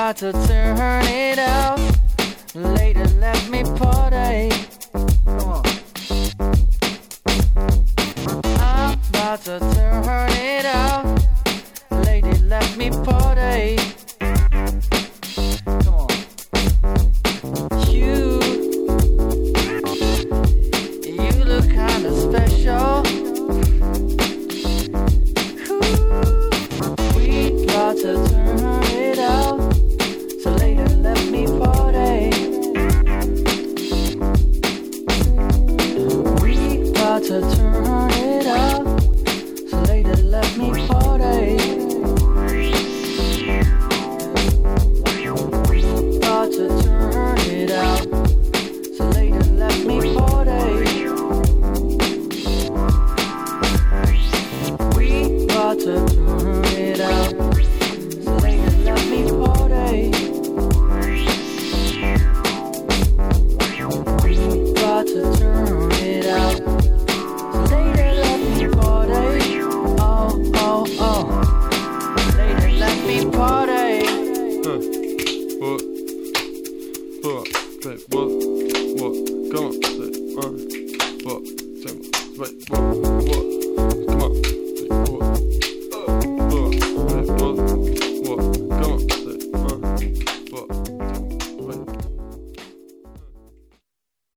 about to turn it out. Lady, let me party. Come on. I'm about to turn it out. Lady, let me party. Come on. You look kinda special. We about to turn it out. So later let me party. We about to turn it out. So later let me party. About to turn it out. So later let me party. We about to turn it out. So later let me party. We about to turn it out. So later let me party. Oh, oh, oh. Later let me party. What? Say what? Come on, say what? Say what?